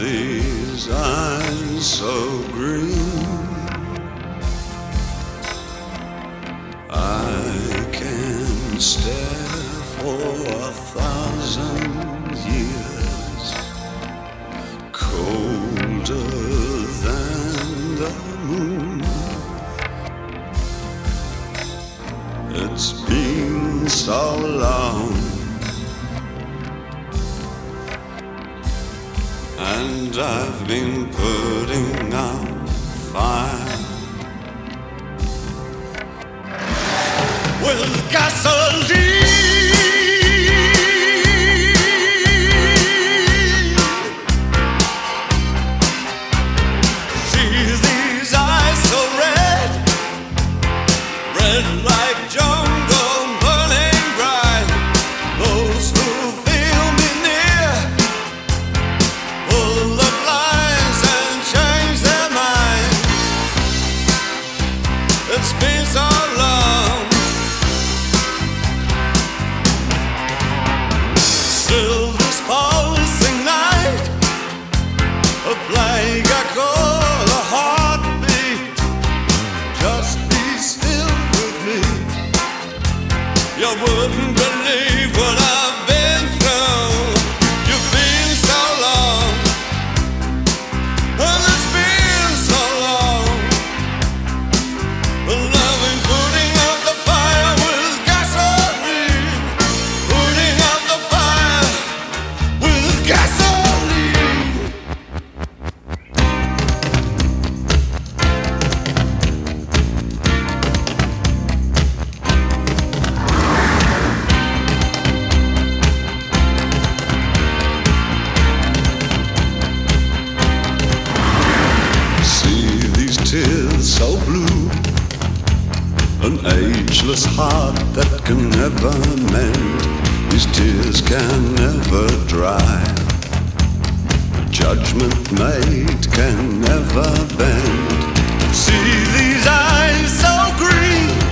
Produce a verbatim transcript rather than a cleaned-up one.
these eyes so green, I can stare for a thousand years, colder than the moon. It's been so long, and I've been putting out fire with gasoline. See these eyes so red, red like jungle burning bright. Those who feel me near pull the blinds and change their mind. It's been so long, still this pulsing night, a plague I call a heartbeat. Just be still with me. You wouldn't believe what I've been through. You've been so long, and it's been so long. Loving putting out the fire with gasoline, putting out the fire with gasoline. See these tears so blue, an ageless heart that can never mend. These tears can never dry, a judgment made can never bend. See these eyes so green,